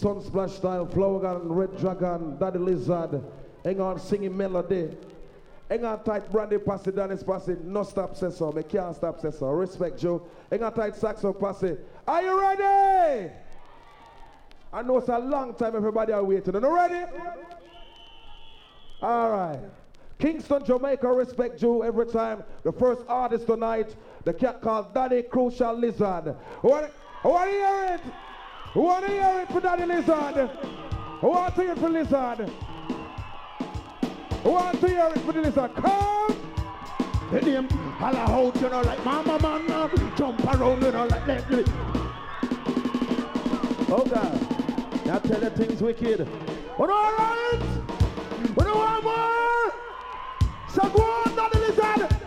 Sunsplash style, Flower Gun, Red Dragon, Daddy Lizard. Hang on, singing melody. Hang on tight, Brandy pass it, Dennis pass it. No stop, say so. Me can't stop, say so. Respect, Joe. Hang on tight, Saxo pass it. Are you ready? I know it's a long time everybody are waiting. Are you ready? All right. Kingston, Jamaica, respect Joe every time. The first artist tonight, the cat called Daddy Crucial Lizard. Who want to hear it? Who want to hear it for Daddy Lizard? Who want to hear it for Lizard? Who want to hear it for the Lizard? Come! The name, holla out, you know, like Mama Man, jump around, you know, like that. Oh God, now tell the things wicked. But all right, we don't want more. So go on, Daddy Lizard.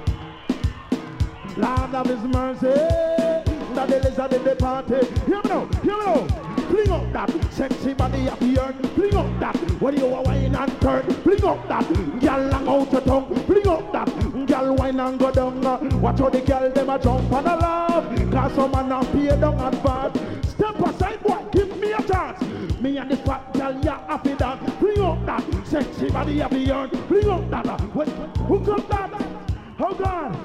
Lord of His mercy, Daddy Lizard in the party. Hear me now, hear me now. Fling up that sexy body of the earth. Fling up that when you are wine and turn. Fling up that girl long out your tongue. Fling up that girl wine and go down. Watch how the girl them a jump and a laugh. Cause some man a pay down advance. Step aside, boy, give me a chance. Me and the fat girl, yeah, happy that. Fling up that sexy body of the earth. Fling up that. Who got that? Oh God.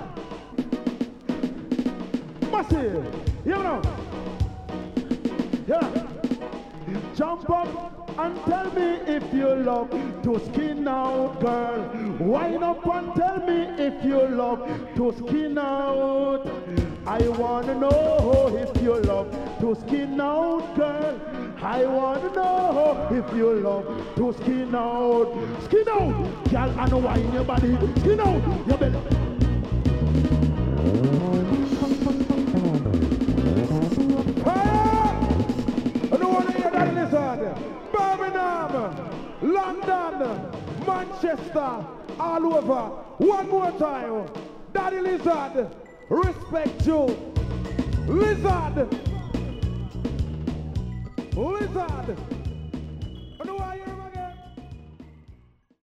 Massive. You know. Yeah. Jump up and tell me if you love to skin out, girl. Wind up and tell me if you love to skin out. I wanna know if you love to skin out, girl. I wanna know if you love to skin out. Skin out, girl, and wine your body. Skin out your belly. Birmingham, London, Manchester, all over. One more time. Daddy Lizard, respect you. Lizard. Lizard.